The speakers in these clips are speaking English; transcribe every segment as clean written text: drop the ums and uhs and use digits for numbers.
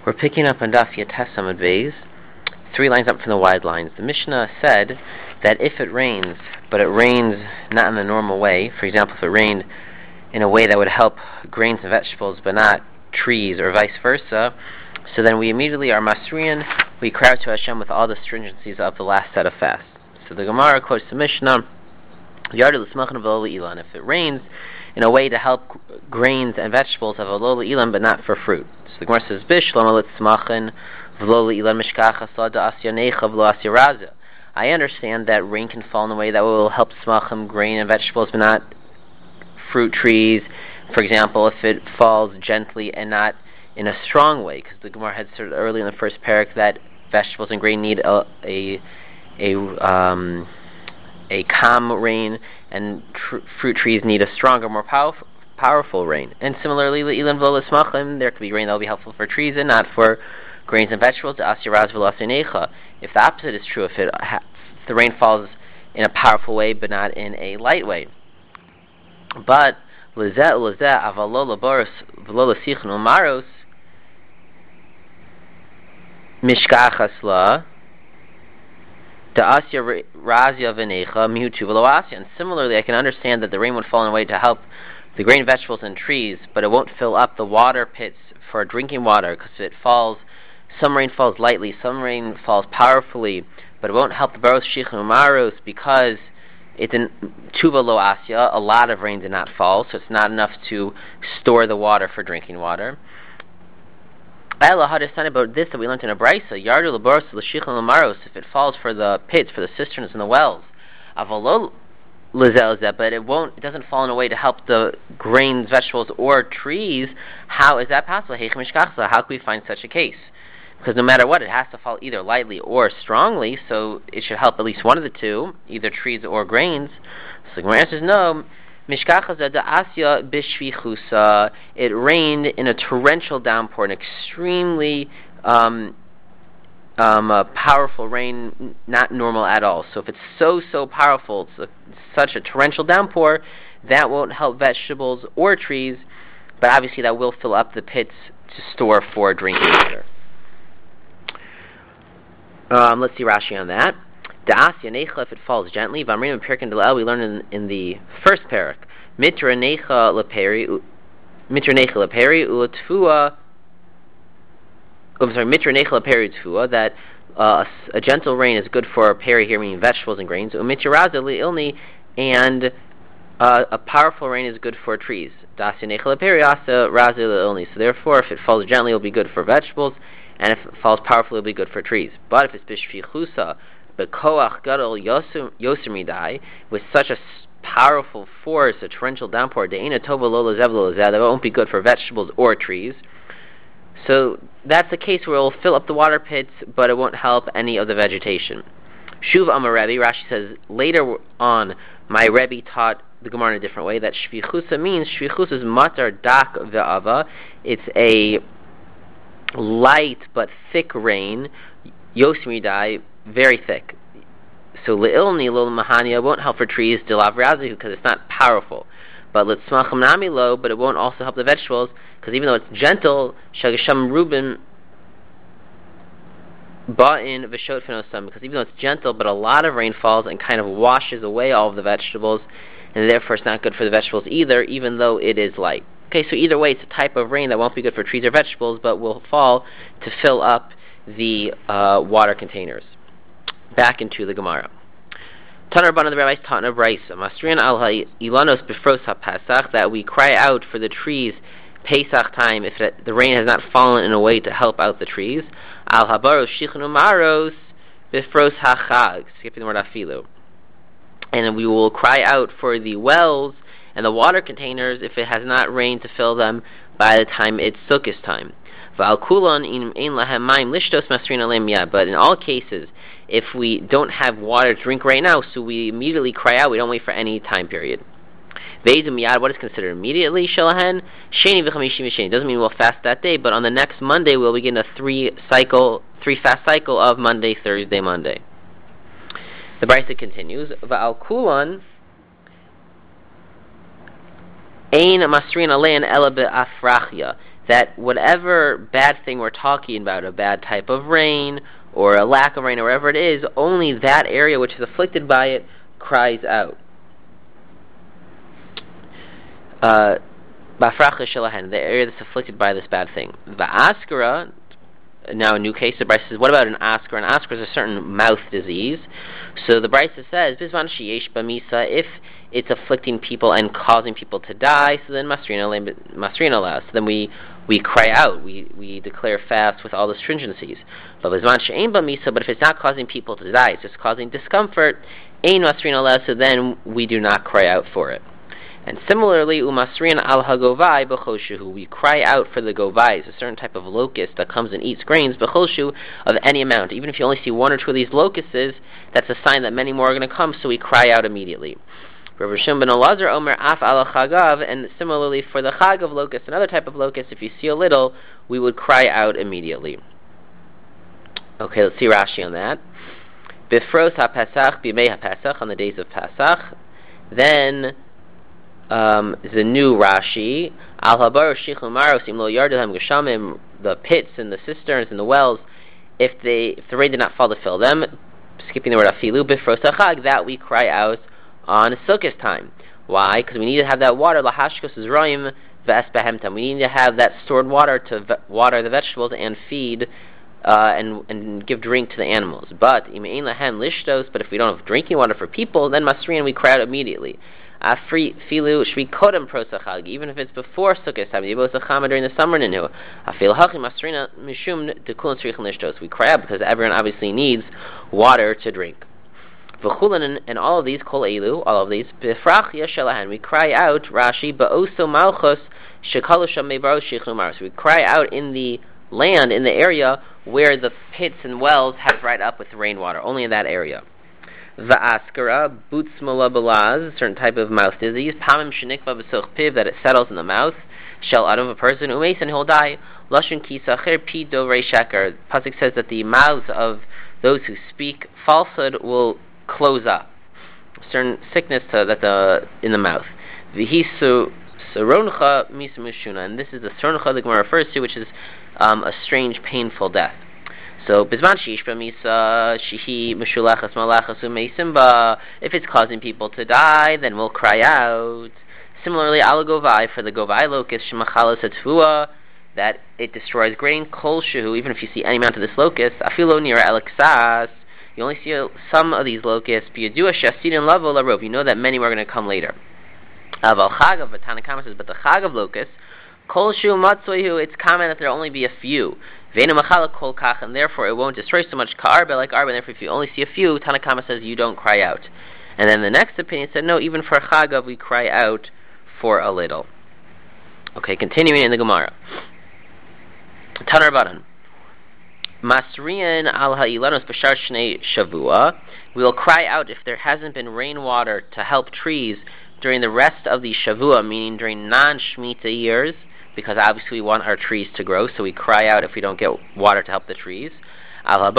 We're picking up on Daf Yates Amud Beis, 3 lines up from the wide lines. The Mishnah said that if it rains, but it rains not in the normal way, for example, if it rained in a way that would help grains and vegetables, but not trees, or vice versa, so then we immediately are Masriyan, we cry out to Hashem with all the stringencies of the last set of fasts. So the Gemara quotes the Mishnah, if it rains in a way to help grains and vegetables of alola ilan, but not for fruit. So the Gemara says, I understand that rain can fall in a way that will help smachim, grain and vegetables, but not fruit trees. For example, if it falls gently and not in a strong way, because the Gemara had said early in the first parak that vegetables and grain need a calm rain, and fruit trees need a stronger, more powerful rain. And similarly, there could be rain that will be helpful for trees and not for grains and vegetables. If the opposite is true, if the rain falls in a powerful way but not in a light way. But and similarly, I can understand that the rain would fall in a way to help the grain, vegetables, and trees, but it won't fill up the water pits for drinking water, because some rain falls lightly, some rain falls powerfully, but it won't help the baros shich and umaros because it's in tuva lo asya. A lot of rain did not fall, so it's not enough to store the water for drinking water. About this that we learned in a brisa, yardu laboros l'shich and umaros, if it falls for the pits, for the cisterns and the wells, avalo l'zelzeh, but it doesn't fall in a way to help the grains, vegetables, or trees. How is that possible? How can we find such a case? Because no matter what, it has to fall either lightly or strongly, so it should help at least one of the two, either trees or grains. So the Gemara says no. It rained in a torrential downpour, an extremely powerful rain, not normal at all. So if it's so powerful, it's such a torrential downpour, that won't help vegetables or trees, but obviously that will fill up the pits to store for drinking water. Let's see Rashi on that. Da'asya necha, if it falls gently. V'amrim and Pirkin Delel, we learned in the first parak. Mitra necha leperi u'tfua. Mitra necha leperi u'tfua, that a gentle rain is good for peri here, meaning vegetables and grains. U'mitra raza li'ilni, and a powerful rain is good for trees. Da'asya necha leperi asa raza li'ilni. So therefore, if it falls gently, it will be good for vegetables, and if it falls powerfully, it will be good for trees. But if it's b'shfichusa, Bekoach gadol yosemidai, with such a powerful force, a torrential downpour, de'ena tova lo lezev lo lezeh, that won't be good for vegetables or trees. So that's the case where it will fill up the water pits, but it won't help any of the vegetation. Shuv Amar Rebbe, Rashi says, later on, my Rebbe taught the Gemara in a different way, that shvichusa means, shvichusa is matar dak ve'ava, it's a light but thick rain, yosemidai, very thick. So le'ilni lo mahania won't help for trees dilav razu because it's not powerful. But le'tzmacham nami lo, but it won't also help the vegetables because even though it's gentle, shagasham rubin ba'in v'shot finosam, because even though it's gentle, but a lot of rain falls and kind of washes away all of the vegetables, and therefore it's not good for the vegetables either, even though it is light. Okay, so either way, it's a type of rain that won't be good for trees or vegetables, but will fall to fill up the water containers. Back into the Gemara. Tanar Rabbanan, the rabbis taught in a brisa, Masriyan al ilanos bifros haPesach, that we cry out for the trees Pesach time if the rain has not fallen in a way to help out the trees. Al habaros shichnu maros bifros hachag, skipping the word afilu. And we will cry out for the wells and the water containers if it has not rained to fill them by the time it's Sukkot time. But in all cases, if we don't have water to drink right now, so we immediately cry out, we don't wait for any time period. What is considered immediately? Shelahen Sheni v'chamishim v'sheni. Doesn't mean we'll fast that day, but on the next Monday we'll begin a three fast cycle of Monday, Thursday, Monday. The Brisa continues. Va'al kulan ein masrin alein ela be'afrachia. that whatever bad thing we're talking about, a bad type of rain, or a lack of rain, or whatever it is, only that area which is afflicted by it cries out. Bafracha shelahen, the area that's afflicted by this bad thing. Va'askara, now a new case, the Brisa says, what about an askar? An askar is a certain mouth disease. So the Brisa says, Bizman sheyesh b'misa, if it's afflicting people and causing people to die, so then masrina la. So then we cry out, we declare fast with all the stringencies. But Bizman she'ein b'misa, but if it's not causing people to die, it's just causing discomfort, ein masrina la, so then we do not cry out for it. And similarly, umasrin al hagovai b'choshu, we cry out for the govai, a certain type of locust that comes and eats grains, b'choshu, of any amount. Even if you only see one or two of these locusts, that's a sign that many more are going to come, so we cry out immediately. Rav Shimon ben Elazar omer af al chagav, and similarly for the chag of locust, another type of locust, if you see a little, we would cry out immediately. Okay, let's see Rashi on that. Bifros ha-Pesach, b'mei ha-Pesach, on the days of Pesach, then is a new Rashi. Al habar shichum maros im lo yardelhem geshamim, the pits and the cisterns and the wells, if the rain did not fall to fill them, skipping the word afilu bifros hachag, that we cry out on Sukkot time. Why? Because we need to have that water lahashkos zroim ve'es behemtam. We need to have that stored water to water the vegetables and feed and give drink to the animals. But im ein lahen lishtos, but if we don't have drinking water for people, then masrian, we cry out immediately. Filu shvi kodem prosachag, even if it's before Sukkot time, during the summer ninu. Afil hachim masrina mishum dekulin tzrichin lishtos. We cry out because everyone obviously needs water to drink. V'chulan, and all of these kol elu, all of these b'frachia shelahan, we cry out Rashi ba'oso malchus shekalu sham mevaros shichnu maros. We cry out in the land, in the area where the pits and wells have dried up with rainwater, only in that area. Va'askara, butzmala balaz, a certain type of mouth disease, pamim shenikva v'soch piv, that it settles in the mouth, shel adam, a person, umeis, and he'll die, lashon ki sacher pi dovrei sheker. Pasuk says that the mouths of those who speak falsehood will close up. A certain sickness that's in the mouth. V'hisu saroncha mismushuna, and this is the saroncha the Gemara refers to, which is a strange, painful death. So, bizman sheish b'misa shehi meshulachas malachas u'meisimba. If it's causing people to die, then we'll cry out. Similarly, al govai, for the govai locust, shemachalas hatvua, that it destroys grain. Kol shehu, even if you see any amount of this locust, afilo nira elixas, you only see some of these locusts. B'yadua shasidin lavo larov, you know that many were going to come later. Aval chagav, but Tanakama says, but the chag of locusts, kol shehu matzoihu, it's common that there will only be a few. And therefore it won't destroy so much ka'arba like arba, and therefore if you only see a few, Tanakama says you don't cry out. And then the next opinion said, no, even for chagav we cry out for a little. Okay, continuing in the Gemara. Tanar Baran. Masriyan al ha'ilanos b'shar shnei shavua. We will cry out if there hasn't been rainwater to help trees during the rest of the shavua, meaning during non-shmita years, because obviously we want our trees to grow, so we cry out if we don't get water to help the trees. And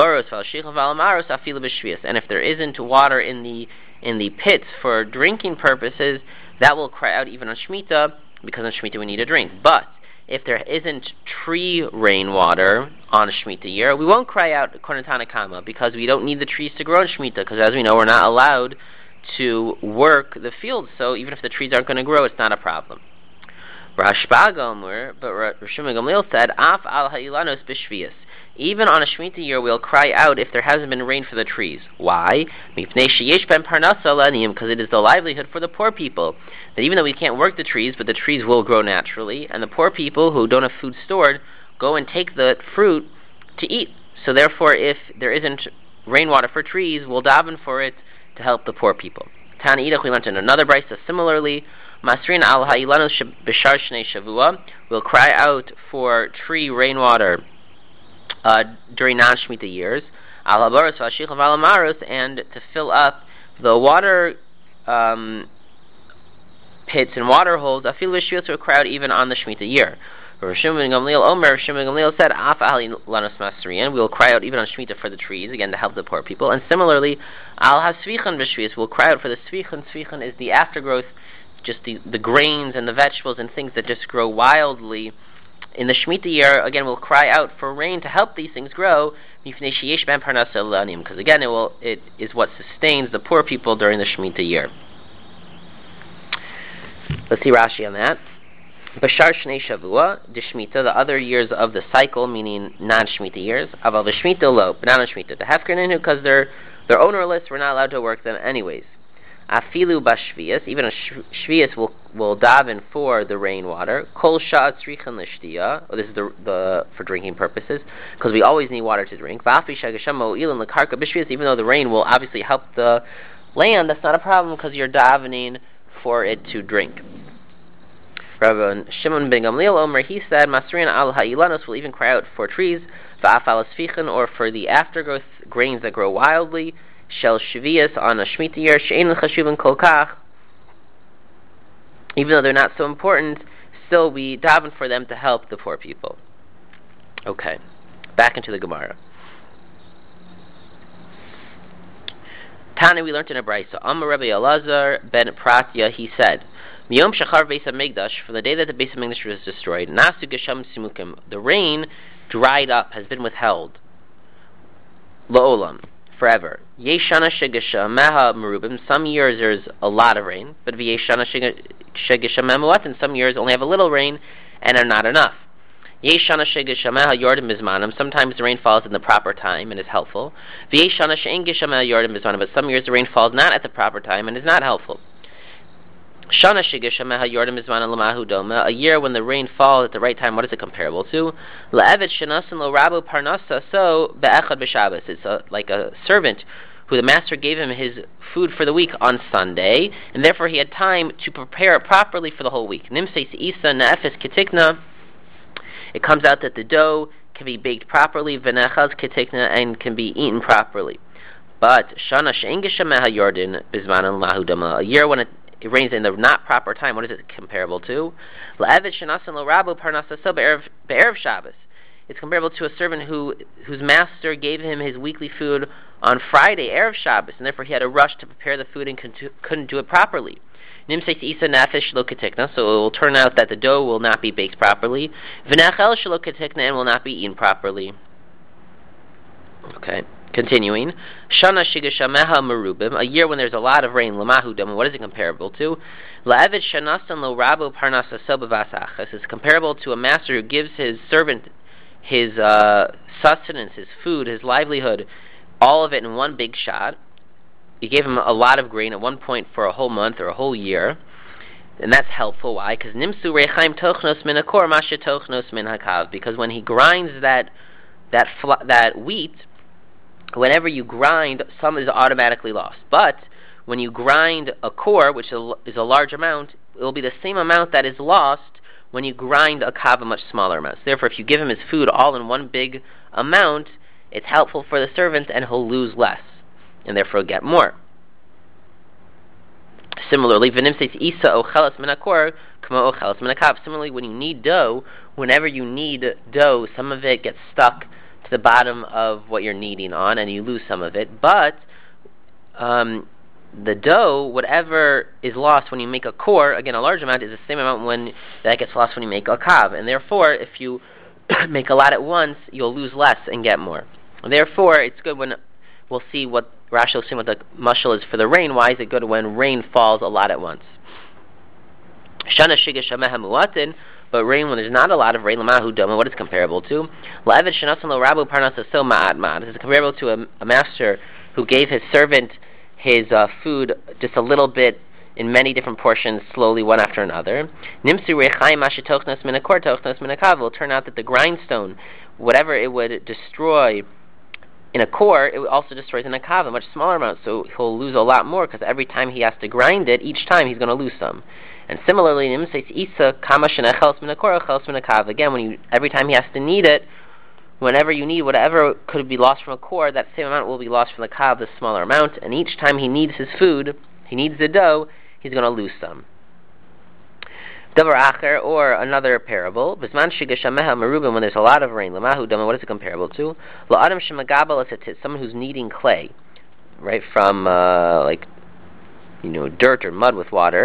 if there isn't water in the pits for drinking purposes, that will cry out even on Shemitah, because on Shemitah we need a drink. But if there isn't tree rainwater on a Shemitah year, we won't cry out according to Tanakama, because we don't need the trees to grow in Shemitah, because as we know, we're not allowed to work the fields, so even if the trees aren't going to grow, it's not a problem. Rashba Gomer, but Rishon Gamliel said, Af al ha'ilanos b'shvius. Even on a Shemitah year, we'll cry out if there hasn't been rain for the trees. Why? Because it is the livelihood for the poor people. That even though we can't work the trees, but the trees will grow naturally, and the poor people who don't have food stored go and take the fruit to eat. So therefore, if there isn't rainwater for trees, we'll daven for it to help the poor people. Tana Idach, we learned in another brisa similarly. Masrin al ha'ilanos b'shar shnei shavua. We'll cry out for tree rainwater during non-Shemitah years. Al habaros v'ashichov al amaros, and to fill up the water pits and water holes. Afil v'shvius, will cry out even on the Shemitah year. Rishon ben Gamliel said, Af al ha'ilanos masrian. We will cry out even on Shemitah for the trees, again to help the poor people. And similarly, al hasvichan v'shvius, we'll cry out for the svichan. Svichan is the aftergrowth, just the grains and the vegetables and things that just grow wildly In the Shemitah year, again, we'll cry out for rain to help these things grow, because again, it is what sustains the poor people during the Shemitah year. Let's see Rashi on that. Bashar Shnei Shavua, the Shemitah, the other years of the cycle, meaning non-Shemitah years. Aval the Shemitah lo, but not on Shemitah. The Hefkernin, because they're ownerless, we're not allowed to work them anyways. Afilu bashvias, even a shvias will daven for the rainwater. Kol sha'at tzrichan l'shtiya. This is the for drinking purposes, because we always need water to drink. V'afi shagasham mo'ilan l'karka b'shvias. Even though the rain will obviously help the land, that's not a problem because you're davening for it to drink. Rabbi Shimon ben Gamliel Omer, he said, Masrin al ha'ilanos will even cry out for trees, va'af al asfichan, or for the aftergrowth grains that grow wildly. Shel Shvias on a Shemitah year, She'ein Chashuvin Kol Kach. Even though they're not so important, still we daven for them to help the poor people. Okay, back into the Gemara. Tani, we learned in a Brisa. Amar Rabbi Elazar ben Pratya, he said, Miyom Shachar Beis HaMikdash, from the day that the Beis HaMikdash was destroyed, Nasu Gesham Simukim, the rain dried up, has been withheld. La'olam, forever. Yeshana Shegesha Meha Merubim, some years there's a lot of rain, but Yeshana Shegesha Memuat, and some years only have a little rain and are not enough. Yeshana Shegesha Meha Yordim Bizmanim, sometimes the rain falls in the proper time and is helpful. Yeshana She'engesha Meha Yordim Bizmanim, but some years the rain falls not at the proper time and is not helpful. Shana Shigesha Meha Yordim Bizmanim Lamahu Doma, a year when the rain falls at the right time, what is it comparable to? La'evet Shenasan Lo Rabu Parnasa, so Be'echad B'Shabbos, it's like a servant who the master gave him his food for the week on Sunday, and therefore he had time to prepare it properly for the whole week. Nimseis Isa Na'efes Ketikna, it comes out that the dough can be baked properly, V'nechaz Ketikna, and can be eaten properly. But Shana She'engesha Meha Yordim Bizmanim Lamahu Doma, a year when it rains in the not proper time, what is it comparable to? La'evet Shenasan Lo Rabu Parnasa so Be'erev Shabbos. It's comparable to a servant whose master gave him his weekly food on Friday, Erev Shabbos, and therefore he had to rush to prepare the food and couldn't do it properly. Nimseis Isa Nafesh Shelo Ketikna, so it will turn out that the dough will not be baked properly. V'nachel Shelo Ketikna, and will not be eaten properly. Okay, continuing. Shana Shigesha Meha Merubim, a year when there's a lot of rain, Lamahu Dama, what is it comparable to? La'evet Shanasan Lo Rabu Parnasa so B'Vasachas, is comparable to a master who gives his servant his sustenance, his food, his livelihood, all of it in one big shot. He gave him a lot of grain at one point for a whole month or a whole year, and that's helpful. Why? Because Nimsu Rechaim Tochnos Min Hakor Masha Tochnos Min Hakav. Because when he grinds that wheat, whenever you grind, some is automatically lost. But when you grind a core, which is a large amount, it will be the same amount that is lost when you grind a kav, a much smaller amount. So therefore, if you give him his food all in one big amount, it's helpful for the servant, and he'll lose less, and therefore get more. Similarly, v'nimseis isa ochelas min hakor k'mo ochelas min hakav. Similarly, when you need dough, whenever you need dough, some of it gets stuck to the bottom of what you're kneading on, and you lose some of it. But the dough, whatever is lost when you make a core, again, a large amount, is the same amount when that gets lost when you make a kav. And therefore, if you make a lot at once, you'll lose less and get more. And therefore, it's good when, we'll see what Rashi will see what the mashal is for the rain. Why is it good when rain falls a lot at once? Shana Shigesha Meha Muatin, but rain when there's not a lot of rain, Lamahu Doma, what is comparable to? La'evet Shenasan Lo Rabu Parnasa so Ma'at Ma'at. This is comparable to a master who gave his servant his food just a little bit in many different portions, slowly one after another. Nimsu Rechaim Masha Tochnos Min Hakor Tochnos Min Hakav. It will turn out that the grindstone, whatever it would destroy in a core, it also destroys in a kav, a much smaller amount, so he'll lose a lot more, because every time he has to grind it, each time he's going to lose some. And similarly, Nimseis Isa Kama Shenechels Min Hakor Echels Min Hakav. Again, every time he has to knead it, whenever you need whatever could be lost from a core, that same amount will be lost from the kav, the smaller amount, and each time he needs his food, he needs the dough, he's going to lose some. Davar Acher, or another parable, Bisman Shigesha Meha Merubim, when there's a lot of rain, Lamahu Dama, what is it comparable to? La'adam Shemagabal Asetit, someone who's kneading clay, right, from, dirt or mud with water.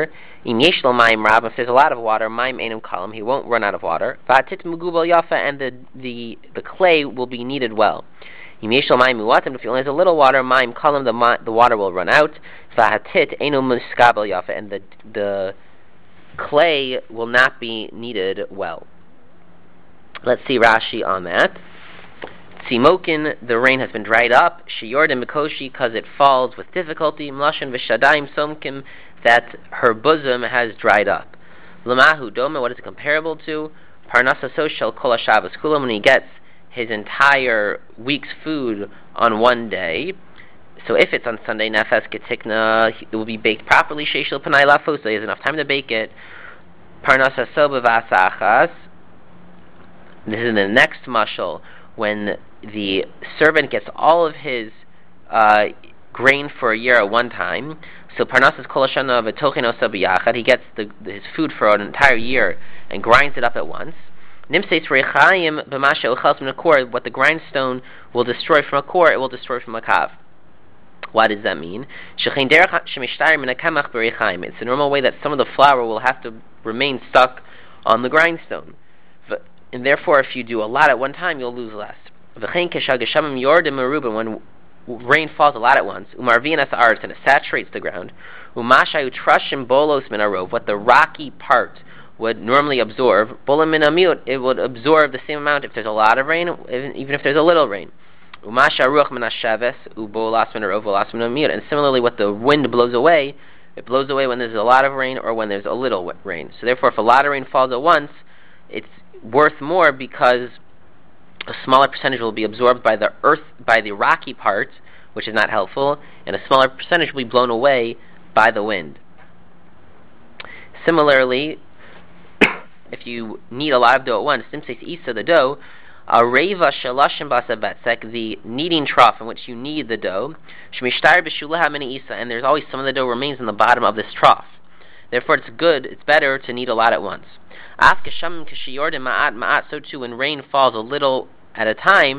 If there's a lot of water, maim einam kalam, he won't run out of water. V'atit mugubal yafa, and the clay will be kneaded well. If he only has a little water, maim kalam, the water will run out. V'atit einam muskabel yafa, and the clay will not be kneaded well. Let's see Rashi on that. Tzimokin, the rain has been dried up. Shiyordim Mikoshi, because it falls with difficulty. Mlashin v'shadayim somkim, that her bosom has dried up. Lamahu doma, what is it comparable to? Parnasa soshel kol Shabbos kulam, when he gets his entire week's food on one day. So if it's on Sunday, nefes ketikna, it will be baked properly. Sheishel panay lafos, so he has enough time to bake it. Parnasa so b'vasachas. This is the next mashal, when the servant gets all of his grain for a year at one time. So Parnasas kol hashana v'tochin osa b'yachad, he gets his food for an entire year and grinds it up at once. Nimseis reichayim b'masha uchels min akor, what the grindstone will destroy from a core, it will destroy from a kav. What does that mean? Shechein derech shemishtar min hakamach b'reichayim. It's the normal way that some of the flour will have to remain stuck on the grindstone. And therefore, if you do a lot at one time, you'll lose less. When rain falls a lot at once, and it saturates the ground, what the rocky part would normally absorb, it would absorb the same amount if there's a lot of rain, even if there's a little rain. And similarly, what the wind blows away, it blows away when there's a lot of rain or when there's a little rain. So therefore, if a lot of rain falls at once, it's worth more because a smaller percentage will be absorbed by the earth, by the rocky part, which is not helpful, and a smaller percentage will be blown away by the wind. Similarly, if you knead a lot of dough at once, simseis isa, the dough, areva shalashim basabetzek, the kneading trough in which you knead the dough, shmishtar b'shulaha mini isa, and there's always some of the dough remains in the bottom of this trough. Therefore, it's better to knead a lot at once. So too, when rain falls a little at a time,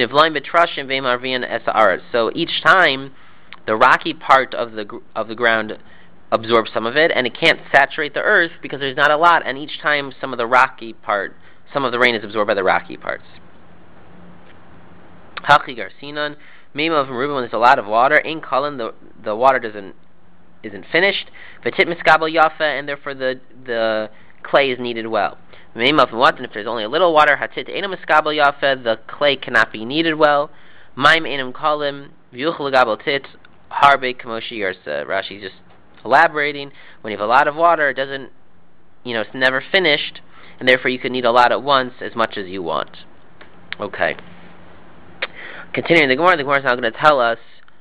so each time the rocky part of the ground absorbs some of it, and it can't saturate the earth because there's not a lot, and each time some of the rain is absorbed by the rocky parts. Hachi garsinan, mema of Merubah, when there's a lot of water, in Kalin, the water isn't finished, v'tit miskabel yafa, and therefore the clay is kneaded well. And if there's only a little water, hatit enam miskabel yafa, the clay cannot be kneaded well. Maim enam kalim v'yuchel gabel tit harbe kamoshi yarsa. Rashi just elaborating. When you have a lot of water, it doesn't, it's never finished, and therefore you can knead a lot at once, as much as you want. Okay. Continuing the Gemara is now going to tell us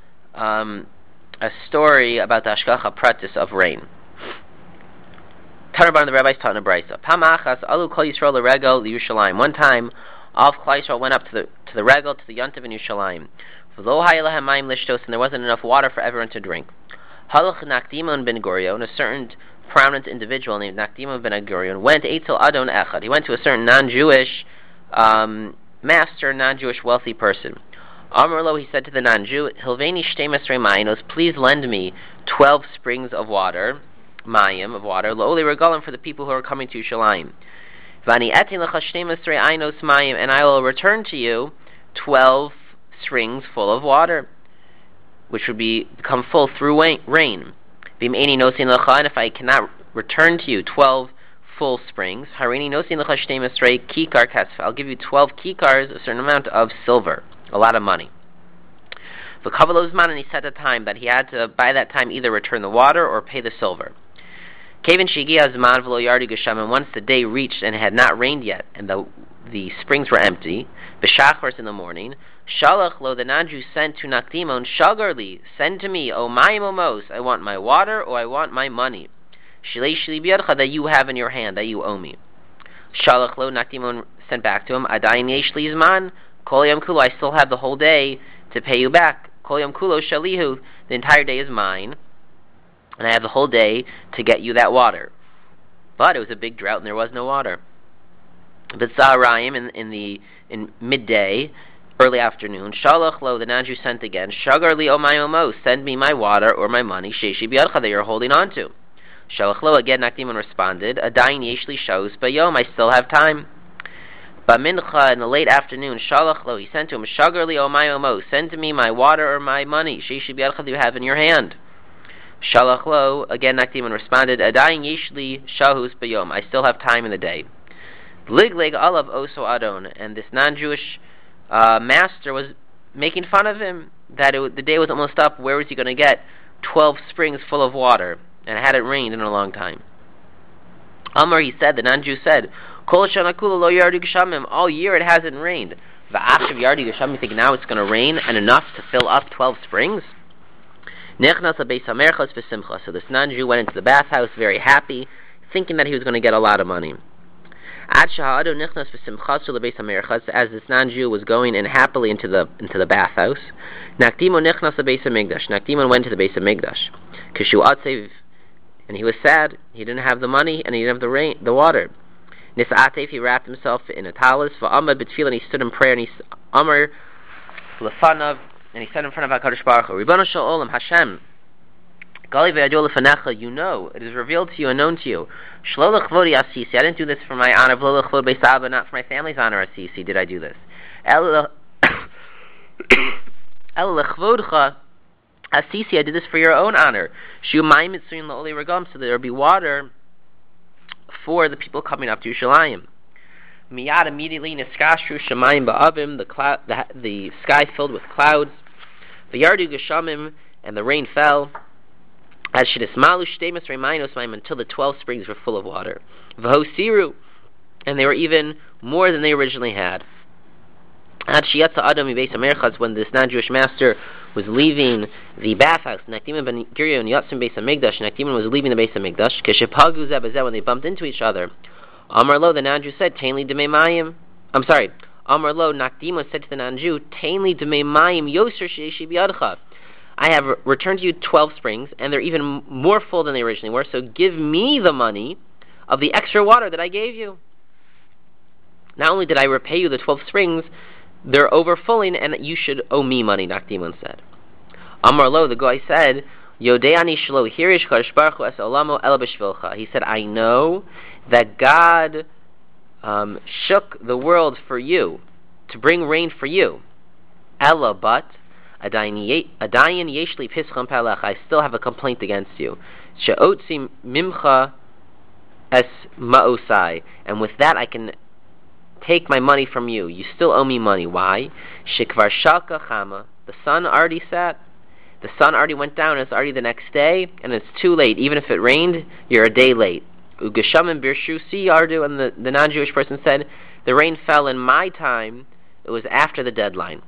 a story about the Hashgacha Pratis of rain. Taraban, the rabbis taught in a brisa. Pamachas alu kol Yisrael l'regel l'Yushalayim. One time, all of Klal Yisrael went up to the regel, to the Yontiv in Yerushalayim. V'lo haya lahem mayim lishtos, and there wasn't enough water for everyone to drink. Halach Nakdimon ben Gurion, a certain prominent individual named Nakdimon ben Gurion, went Eitzel Adon Echad. He went to a certain non-Jewish master, non-Jewish wealthy person. Amar lo, he said to the non-Jew, Hilveni shtemes reimaynos, please lend me 12 springs of water, mayim, of water, lo'oli regalim, for the people who are coming to Yerushalayim. Vani etin lecha shtemes reimaynos mayim, and I will return to you 12 springs full of water, which would become full through rain. Vim eni nosin lecha, and if I cannot return to you 12 full springs, harini nosin lecha shtemes rei kikar kasef, I'll give you 12 kikars, a certain amount of silver, a lot of money. V'kavalozman, and he set a time that he had to, by that time, either return the water or pay the silver. Kevin shigia zman v'lo yardi gesham, and once the day reached and it had not rained yet, and the springs were empty, b'shachars in the morning, shalach lo, the non-Jew sent to Nakdimon, shagarli, send to me, o mayim omos, I want my water or I want my money. Shilei shili biyadcha, that you have in your hand, that you owe me. Shalach lo, Nakdimon sent back to him, adayin yesh li zman, kol yom kulo, I still have the whole day to pay you back. Kol yom kulo shalihu, the entire day is mine, and I have the whole day to get you that water. But it was a big drought and there was no water. B'tzarayim, in midday, early afternoon, shalach lo, the non-Jew sent again, shagar li o my omos, send me my water or my money, sheishi biyadcha, that you're holding on to. Shalachlo, again, Nakdimon responded, Adayin yeshli shaus bayom, I still have time. Mincha, in the late afternoon, Shalachlo, he sent to him, Shagarli o my omo, send to me my water or my money, Sheishi b'yadcha, you have in your hand. Shalachlo, again, Nakdimon responded, Adayin yeshli shahus bayom, I still have time in the day. Ligleg alav oso adon, and this non-Jewish master was making fun of him, that the day was almost up, where was he going to get 12 springs full of water, and it hadn't rained in a long time. Amar, he said, the non-Jew said, Kol shana kula lo yardu geshamim, all year it hasn't rained. Va'achav yardu geshamim, you think now it's going to rain, and enough to fill up 12 springs? Nechnas habeis hamerchas v'simcha, so this non-Jew went into the bathhouse very happy, thinking that he was going to get a lot of money. Ad shahadu nechnas v'simchasu lebeis hamerchas, as this non-Jew was going in happily into the bathhouse, Nakdimo nechnas lebeis hamikdash, Nakdimon went to the Beis Hamikdash. Kishu atzev, and he was sad, he didn't have the money, and he didn't have the water. Nisa'atev, he wrapped himself in a talis, va'amad b'tefillah, and he stood in prayer, and he amar lefanav, and he said in front of HaKadosh Baruch Hu, Ribono shel Olam, Hashem, Gali ve'yadu lefanecha, you know, it is revealed to you and known to you. Shlo lechvodi asisi, I didn't do this for my honor, v'lo lechvod beis Abba, not for my family's honor asisi, did I do this. El lechvodcha asisi, I did this for your own honor. Shu mayim mitzuyin la'oli regam, so there will be water for the people coming up to Yerushalayim. Miyad, immediately, niskashru shamayim ba'avim, the sky filled with clouds. V'yardu geshamim, and the rain fell. As shidismalu shtemis reimaynos mayim, until the 12 springs were full of water. V'hosiru, and they were even more than they originally had. Ad shiyatza adam mibeis hamerchas, when this non-Jewish master was leaving the bathhouse, Nakdimon ben Gurion yatzim beis hamikdash, Nakdimon was leaving the Beis Hamikdash, keshepagu zeh b'zeh, when they bumped into each other. Amar lo, the non-Jew said, Tainli demei mayim. I'm sorry. Amar lo, Nakdimon said to the non-Jew, Tainli demei mayim yoser sheyeshi b'yadcha. I have returned to you 12 springs, and they're even more full than they originally were, so give me the money of the extra water that I gave you. Not only did I repay you the 12 springs, they're overfulling, and you should owe me money, Nakdimon said. Amar lo, the guy said, Yodeani shlo hirish kadosh baruch hu es olamo ela b'shvilcha. He said, I know that God shook the world for you, to bring rain for you. Ella, but adayin yeshli pischam palach, I still have a complaint against you. She'otzi mimcha es ma'osai, and with that I can take my money from you. You still owe me money. Why? Shekvar shalka chama, the sun already set. The sun already went down, it's already the next day, and it's too late. Even if it rained, you're a day late. Ugeshamim birshu si yardu, and the non-Jewish person said, the rain fell in my time, it was after the deadline.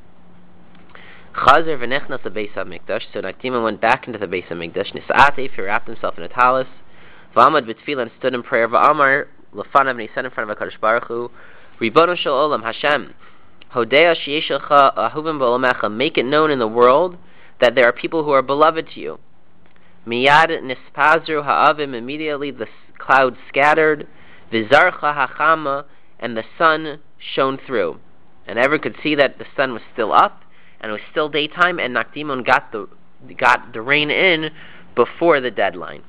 Chazer v'nechnas the Beis Hamikdash, so Nakdimon went back into the Beis Hamikdash, nisa'atev, he wrapped himself in a talis, v'amad b'tefillah, and stood in prayer, v'amar lefanav, and he said in front of HaKadosh Baruch Hu, Ribono shel Olam, Hashem, hodea sheyeshecha ahuvim b'olamecha, make it known in the world that there are people who are beloved to you. Miyad nispazru ha'avim, immediately the clouds scattered, v'zarcha hachama, and the sun shone through. And everyone could see that the sun was still up, and it was still daytime, and Nakdimon got the rain in before the deadline.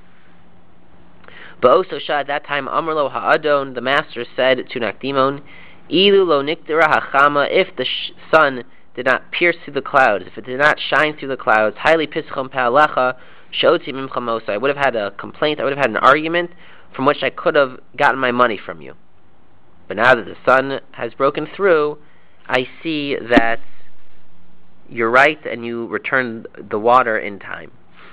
Ba'oso shah, at that time, Amrlo ha'adon, the master said to Nakdimon, Ilu lo niktera hachama, if the sun did not pierce through the clouds, if it did not shine through the clouds, highly pischam pa'alecha, shoti mimcha mosa, I would have had a complaint, I would have had an argument from which I could have gotten my money from you. But now that the sun has broken through, I see that you're right and you returned the water in time.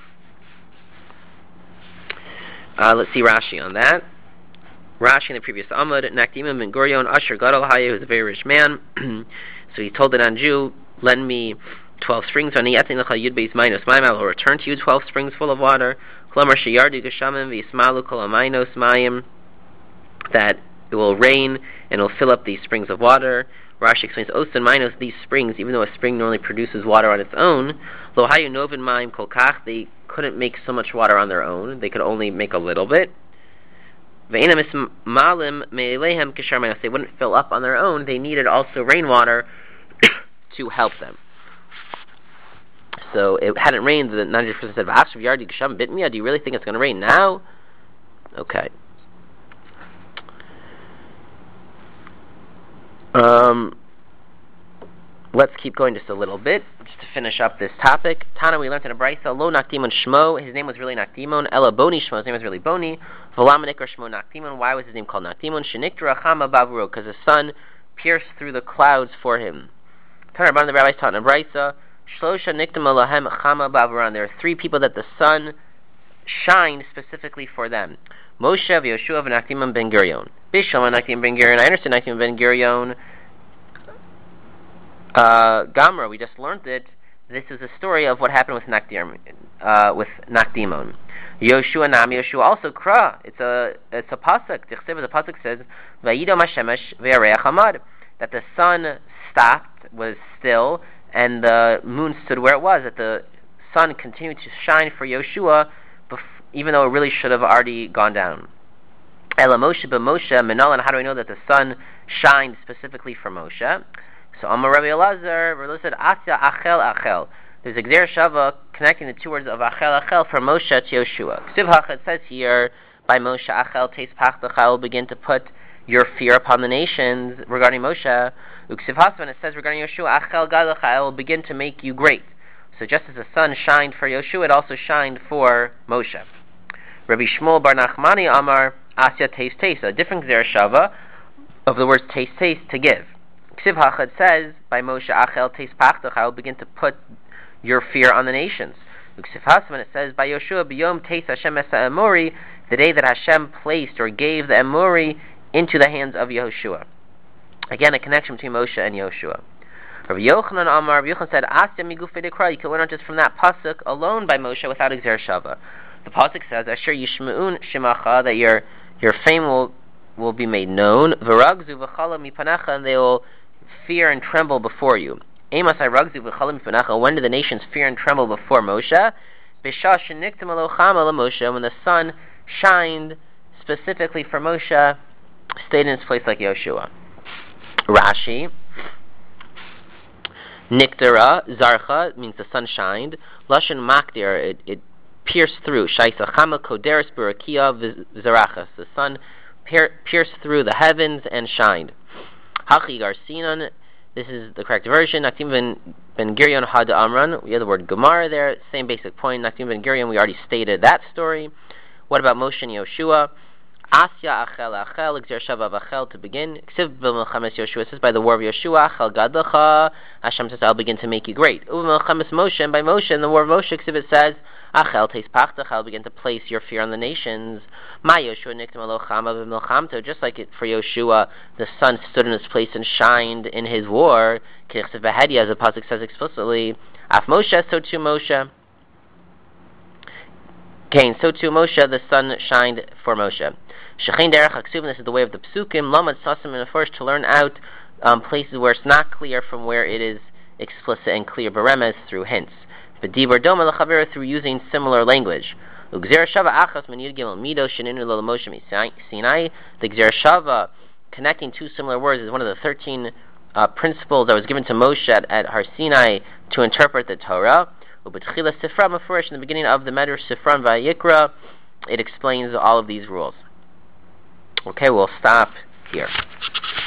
Let's see Rashi on that. Rashi in the previous Amud, Nakdimon ben Gurion, Asher Gadol Haye, who was a very rich man, so he told the non-Jew, lend me 12 springs, I will return to you 12 springs full of water, that it will rain and it will fill up these springs of water. Rashi explains, Osan Minos, these springs, even though a spring normally produces water on its own, they couldn't make so much water on their own, they could only make a little bit. They wouldn't fill up on their own, they needed also rainwater to help them. So it hadn't rained. The 90% said, "V'achshav yardi gesham bitmiya." Do you really think it's going to rain now? Okay. Let's keep going just a little bit, just to finish up this topic. Tana, we learned in a brayso, Lo Nakdimon Shmo, his name was really Nakdimon. Ela Boni Shmo, his name was really Boni. V'lam Nikra Shmo Nakdimon, why was his name called Nakdimon? Sheniktra Chama Bavuro, because the sun pierced through the clouds for him. Tana, the rabbis taught in a brayso, Shlosha Niktam Alahem Chama Bavuran. There are three people that the sun shined specifically for them. Moshe, Yoshua, and Nakdimon Ben Gurion. Bishlam, Nakdimon Ben Gurion. I understand Nakdimon Ben Gurion. Gamra, we just learned it. This is a story of what happened with Nakdimon. Yoshua Nam, Yoshua also Kra. It's a pasuk. The pasuk says, "Vayidom Hashemesh ve'areach hamad," that the sun stopped, was still, and the moon stood where it was. That the sun continued to shine for Yoshua, even though it really should have already gone down. Ela Moshe b'Moshe Menalan. How do I know that the sun shined specifically for Moshe? So Amar Rabbi Elazar, Rabbi Elazar said, Asya Achel Achel. There's a Gzer Shava connecting the two words of Achel Achel from Moshe to Yoshua. Ksiv Hach, it says here, by Moshe Achel Teis Pachtacha, will begin to put your fear upon the nations regarding Moshe. Uksiv Hasvan, it says regarding Yoshua, Achel Gadacha, I will begin to make you great. So just as the sun shined for Yoshua, it also shined for Moshe. Rabbi Shmuel Bar Nachmani Amar, Asya Teis Teis, a different Gzer Shava of the words Teis Teis, to give. Ksiv Hachad says, by Moshe Achel Teis Pachtach, I will begin to put your fear on the nations. Ksiv Hasman, it says, by Yoshua B'yom Teis Hashem Esa Emori, the day that Hashem placed or gave the Emori into the hands of Yehoshua. Again, a connection between Moshe and Yoshua. Rabbi Yochanan Amar, Rabbi Yochanan said, Asya Migufei Dekra, you can learn just from that pasuk alone by Moshe without Gzer Shava. The pasuk says, Asher Yishme'un Shemacha, that your fame will be made known. V'ragzu v'chala mipanecha, and they will fear and tremble before you. When did the nations fear and tremble before Moshe? When the sun shined specifically for Moshe, stayed in its place like Yoshua. Rashi, Niktara, Zarcha, means the sun shined. Lashon Makdir, it pierced through. Shaisa Chama Koderis Barakia Zarachas, the sun pierced through the heavens and shined. Hachi Garcinon, this is the correct version. Nakdim ben Gurion Had Amran. We have the word Gemara there. Same basic point. Nakdim ben Gurion, we already stated that story. What about Moshe and Yoshua? Asya Achel Achel, Gzer Shava Achel to begin. Ksiv b'Melchames Yoshua, says by the war of Yoshua, Achel Gadlacha, Hashem says, I'll begin to make you great. U'Melchames Moshe, and by Moshe, in the war of Moshe, Ksiv it says, Achel Teis Pachtach, I'll begin to place your fear on the nations. Ma Yoshua Niktam Alochama b'Melchamto, just like it for Yoshua, the sun stood in its place and shined in his war. K'Chsev Behedi, as the pasuk says explicitly, Af Moshe, so too Moshe. Okay, so too Moshe, the sun shined for Moshe. Shechein derech haksuvim, this is the way of the psukim. Lamad sasim, and first to learn out places where it's not clear from where it is explicit and clear. Beremes, through hints. B'dibur doma l'chavera, through using similar language. Ugzer shava achas min yud gimel mido sheninu lo Moshe Sinai. The Gzer shava, connecting two similar words, is one of the 13 principles that was given to Moshe at Har Sinai to interpret the Torah. Ubetchila Sifra Mefurish, in the beginning of the Medrash Sifran Vayikra, it explains all of these rules. Okay, we'll stop here.